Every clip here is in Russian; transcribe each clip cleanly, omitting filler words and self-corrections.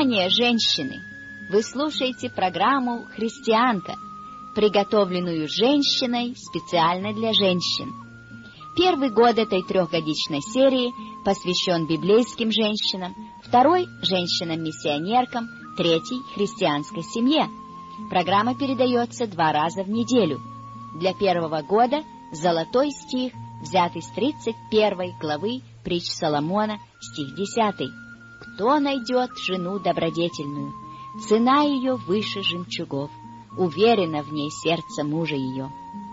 Внимание, женщины! Вы слушаете программу «Христианка», приготовленную женщиной специально для женщин. Первый год этой трехгодичной серии посвящен библейским женщинам, второй – женщинам-миссионеркам, третий – христианской семье. Программа передается 2 раза в неделю. Для первого года золотой стих, взятый с 31 главы притч Соломона, стих 10. «Кто найдет жену добродетельную? Цена ее выше жемчугов, уверено в ней сердце мужа ее».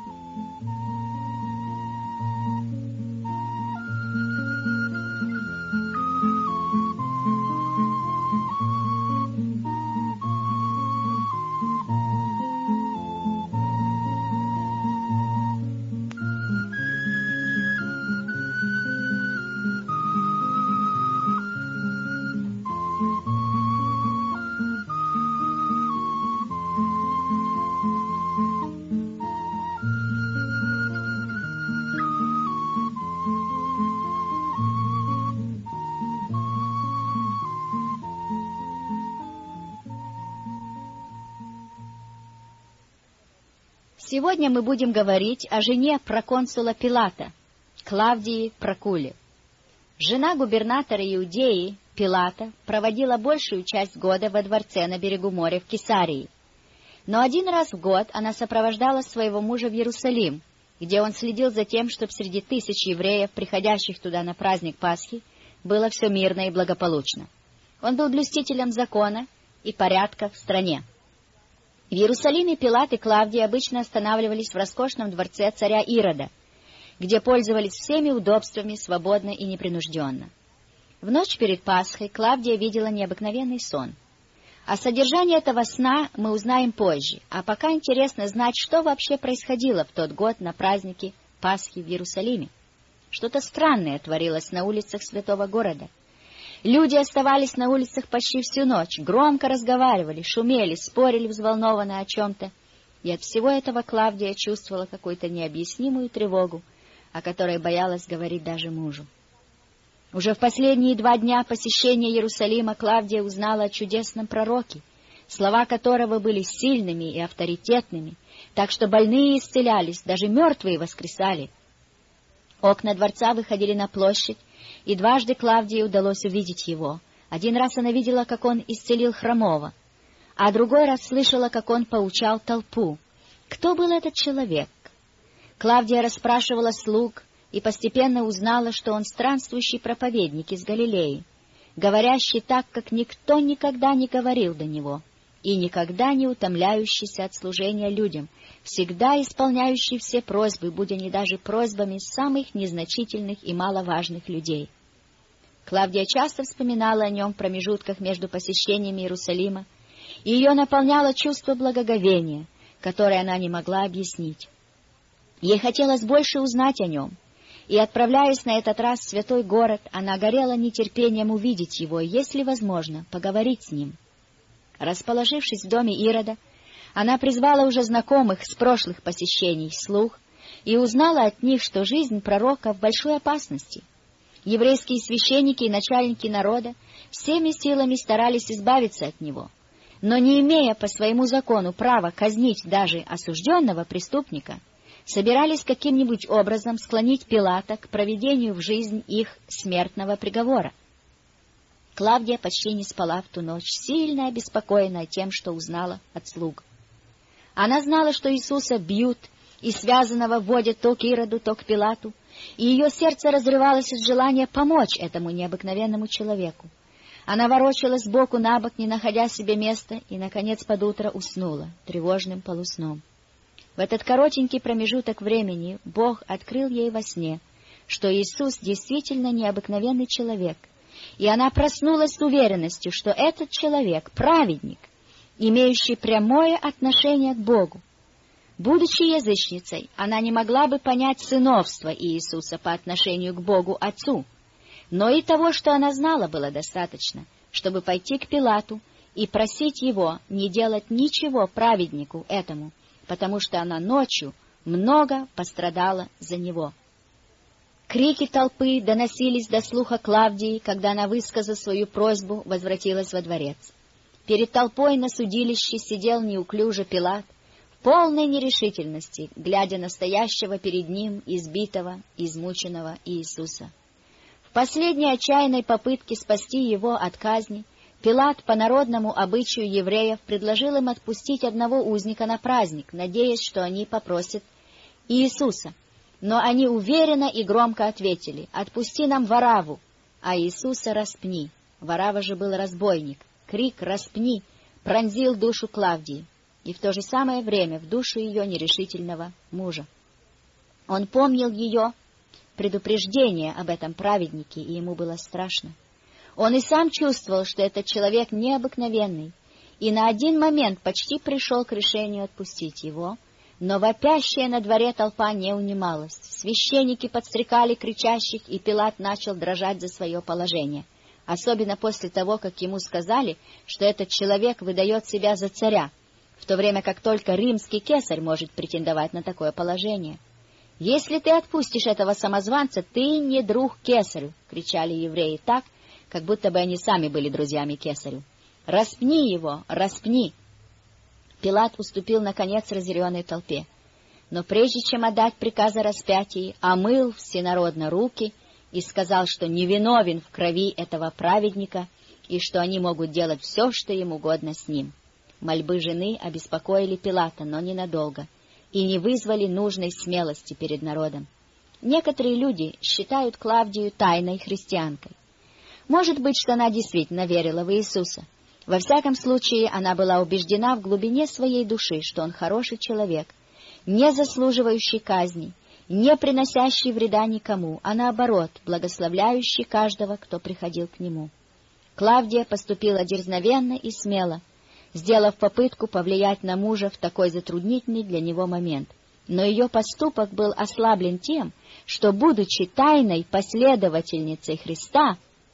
Сегодня мы будем говорить о жене проконсула Пилата, Клавдии Прокуле. Жена губернатора Иудеи, Пилата, проводила большую часть года во дворце на берегу моря в Кесарии. Но один раз в год она сопровождала своего мужа в Иерусалим, где он следил за тем, чтобы среди тысяч евреев, приходящих туда на праздник Пасхи, было все мирно и благополучно. Он был блюстителем закона и порядка в стране. В Иерусалиме Пилат и Клавдия обычно останавливались в роскошном дворце царя Ирода, где пользовались всеми удобствами свободно и непринужденно. В ночь перед Пасхой Клавдия видела необыкновенный сон. О содержании этого сна мы узнаем позже, а пока интересно знать, что вообще происходило в тот год на празднике Пасхи в Иерусалиме. Что-то странное творилось на улицах святого города. Люди оставались на улицах почти всю ночь, громко разговаривали, шумели, спорили взволнованно о чем-то. И от всего этого Клавдия чувствовала какую-то необъяснимую тревогу, о которой боялась говорить даже мужу. Уже в последние 2 дня посещения Иерусалима Клавдия узнала о чудесном пророке, слова которого были сильными и авторитетными, так что больные исцелялись, даже мертвые воскресали. Окна дворца выходили на площадь, и 2 Клавдии удалось увидеть его. Один раз она видела, как он исцелил хромого, а другой раз слышала, как он поучал толпу. Кто был этот человек? Клавдия расспрашивала слуг и постепенно узнала, что он странствующий проповедник из Галилеи, говорящий так, как никто никогда не говорил до него, и никогда не утомляющийся от служения людям, всегда исполняющий все просьбы, будь они даже просьбами самых незначительных и маловажных людей. Клавдия часто вспоминала о нем в промежутках между посещениями Иерусалима, и ее наполняло чувство благоговения, которое она не могла объяснить. Ей хотелось больше узнать о нем, и, отправляясь на этот раз в святой город, она горела нетерпением увидеть его, если возможно, поговорить с ним. Расположившись в доме Ирода, она призвала уже знакомых с прошлых посещений слуг и узнала от них, что жизнь пророка в большой опасности. Еврейские священники и начальники народа всеми силами старались избавиться от него, но не имея по своему закону права казнить даже осужденного преступника, собирались каким-нибудь образом склонить Пилата к проведению в жизнь их смертного приговора. Клавдия почти не спала в ту ночь, сильно обеспокоенная тем, что узнала от слуг. Она знала, что Иисуса бьют и связанного водят то к Ироду, то к Пилату, и ее сердце разрывалось от желания помочь этому необыкновенному человеку. Она ворочалась сбоку на бок, не находя себе места, и, наконец, под утро уснула тревожным полусном. В этот коротенький промежуток времени Бог открыл ей во сне, что Иисус действительно необыкновенный человек, и она проснулась с уверенностью, что этот человек — праведник, имеющий прямое отношение к Богу. Будучи язычницей, она не могла бы понять сыновства Иисуса по отношению к Богу Отцу, но и того, что она знала, было достаточно, чтобы пойти к Пилату и просить его не делать ничего праведнику этому, потому что она ночью много пострадала за него. Крики толпы доносились до слуха Клавдии, когда она, высказав свою просьбу, возвратилась во дворец. Перед толпой на судилище сидел неуклюже Пилат, в полной нерешительности, глядя на стоящего перед ним избитого, измученного Иисуса. В последней отчаянной попытке спасти его от казни Пилат по народному обычаю евреев предложил им отпустить одного узника на праздник, надеясь, что они попросят Иисуса. Но они уверенно и громко ответили: «Отпусти нам Варавву, а Иисуса распни». Варавва же был разбойник. Крик «распни» пронзил душу Клавдии, и в то же самое время в душу ее нерешительного мужа. Он помнил ее предупреждение об этом праведнике, и ему было страшно. Он и сам чувствовал, что этот человек необыкновенный, и на один момент почти пришел к решению отпустить его, но вопящая на дворе толпа не унималась. Священники подстрекали кричащих, и Пилат начал дрожать за свое положение, особенно после того, как ему сказали, что этот человек выдает себя за царя, в то время как только римский кесарь может претендовать на такое положение. «Если ты отпустишь этого самозванца, ты не друг кесарю!» — кричали евреи так, как будто бы они сами были друзьями кесарю. «Распни его! Распни!» Пилат уступил, наконец, разъяренной толпе. Но прежде чем отдать приказ о распятии, омыл всенародно руки и сказал, что невиновен в крови этого праведника и что они могут делать все, что им угодно с ним. Мольбы жены обеспокоили Пилата, но ненадолго, и не вызвали нужной смелости перед народом. Некоторые люди считают Клавдию тайной христианкой. Может быть, что она действительно верила в Иисуса. Во всяком случае, она была убеждена в глубине своей души, что он хороший человек, не заслуживающий казни, не приносящий вреда никому, а наоборот, благословляющий каждого, кто приходил к нему. Клавдия поступила дерзновенно и смело, сделав попытку повлиять на мужа в такой затруднительный для него момент. Но ее поступок был ослаблен тем, что, будучи тайной последовательницей Христа,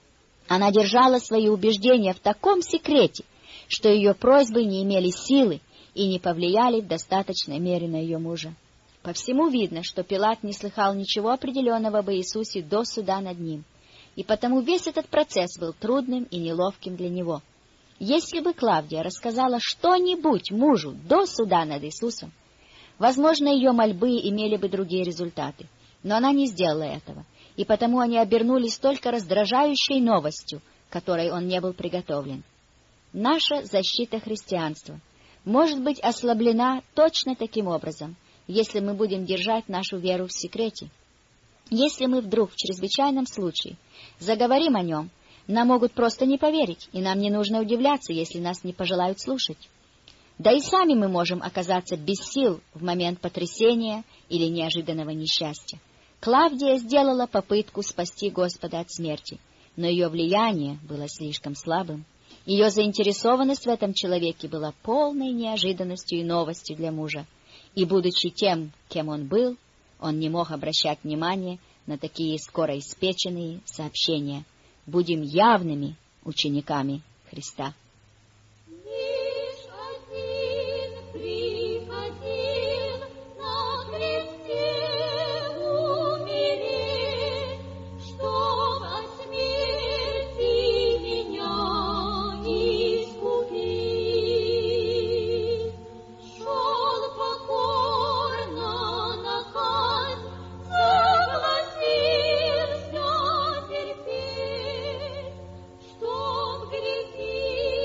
она держала свои убеждения в таком секрете, что ее просьбы не имели силы и не повлияли в достаточной мере на ее мужа. По всему видно, что Пилат не слыхал ничего определенного об Иисусе до суда над ним, и потому весь этот процесс был трудным и неловким для него. Если бы Клавдия рассказала что-нибудь мужу до суда над Иисусом, возможно, ее мольбы имели бы другие результаты, но она не сделала этого, и потому они обернулись только раздражающей новостью, которой он не был приготовлен. Наша защита христианства может быть ослаблена точно таким образом, если мы будем держать нашу веру в секрете. Если мы вдруг в чрезвычайном случае заговорим о нем, нам могут просто не поверить, и нам не нужно удивляться, если нас не пожелают слушать. Да и сами мы можем оказаться без сил в момент потрясения или неожиданного несчастья. Клавдия сделала попытку спасти Господа от смерти, но ее влияние было слишком слабым. Ее заинтересованность в этом человеке была полной неожиданностью и новостью для мужа, и, будучи тем, кем он был, он не мог обращать внимания на такие скороиспеченные сообщения. Будем явными учениками Христа. Чтоб грехи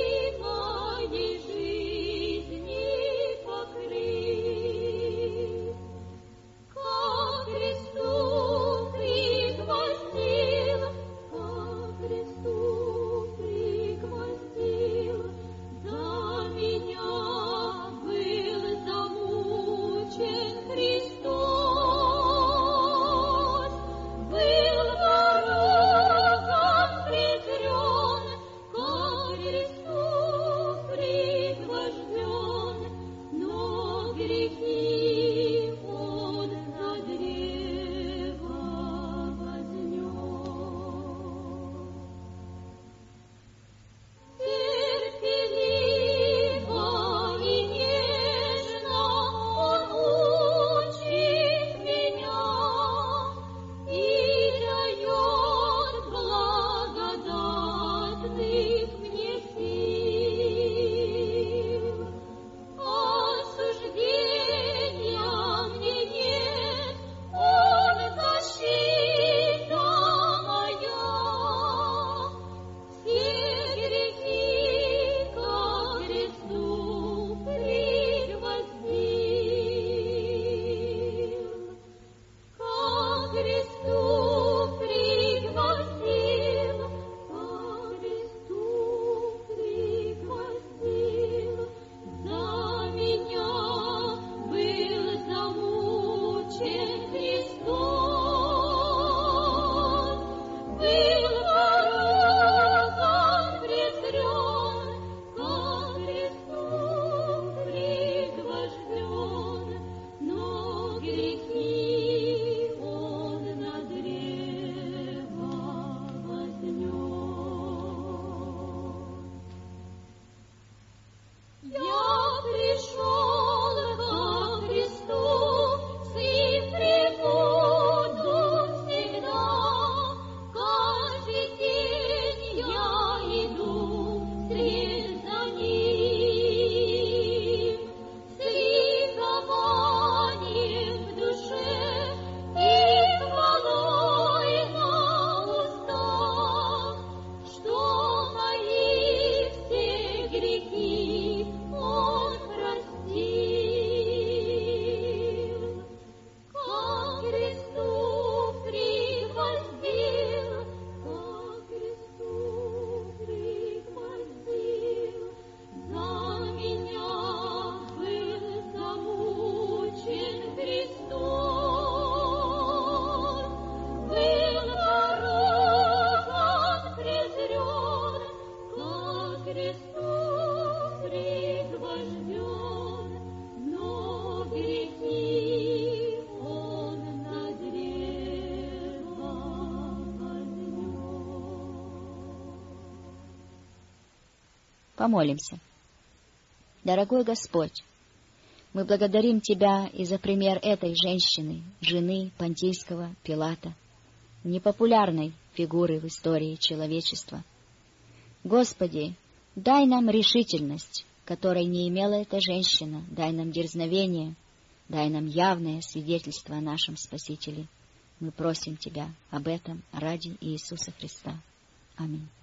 Помолимся. Дорогой Господь, мы благодарим Тебя и за пример этой женщины, жены Понтийского Пилата, непопулярной фигуры в истории человечества. Господи, дай нам решительность, которой не имела эта женщина, дай нам дерзновение, дай нам явное свидетельство о нашем Спасителе. Мы просим Тебя об этом ради Иисуса Христа. Аминь.